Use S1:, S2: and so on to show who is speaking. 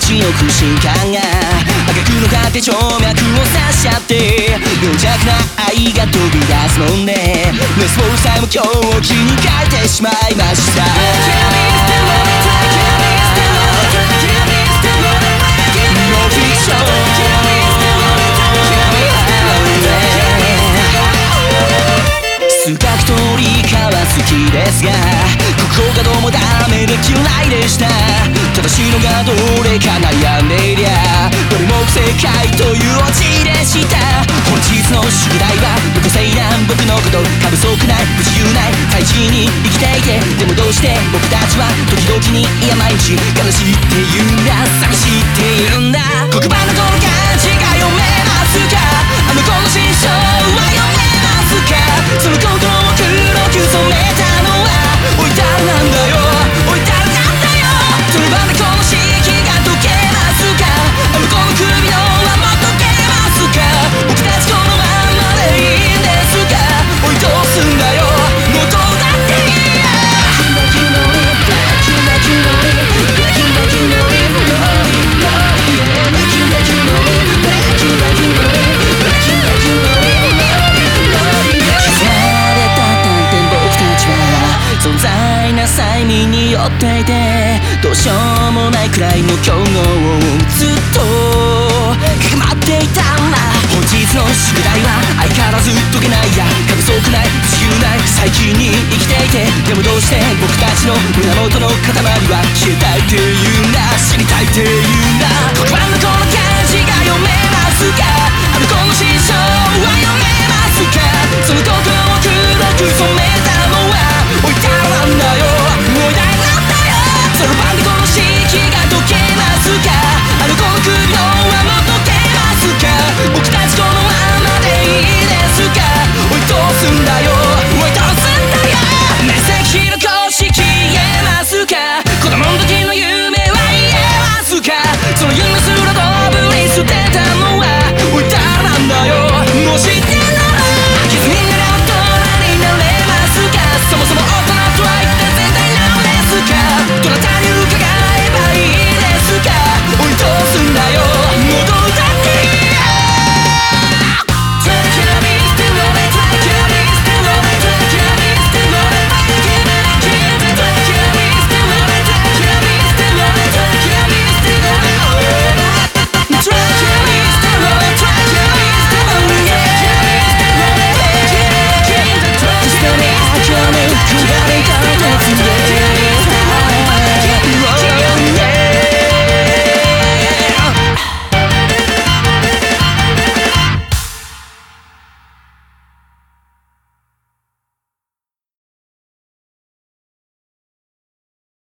S1: ちの不信感が赤くの果て静脈を刺しちゃって病弱な愛が飛び出すもんね。レスポールさえも今日を気に変えてしまいました。ノンフィクション数学通りかは好きですが国語がどうもダメで嫌いでした。正しいのがどれか悩んでいりゃどれも不正解というオチでした。本日の宿題は無個性な僕のこと過不足ない不自由ない大事に生きていてでもどうして僕たちは時々にいや毎日悲しいって言うんだ寂しいって言うんだ。黒板のこの漢字が読めますか？あの子の心象は読めますか？その心を黒く染めたのは置いたらなんだよ置いたらなんだよ。その場でこの式が解けますか？あの子の首の輪も解けますか？僕たちこのままでいいんですか？追い通すんだよもうどうだっていいや。存在な催眠によっていてどうしようもないくらいの競合をずっとかくまっていたんだ。本日の宿題は相変わらず解けないや過不足ない不自由ない最近に生きていてでもどうして僕たちの胸元の塊は消えたい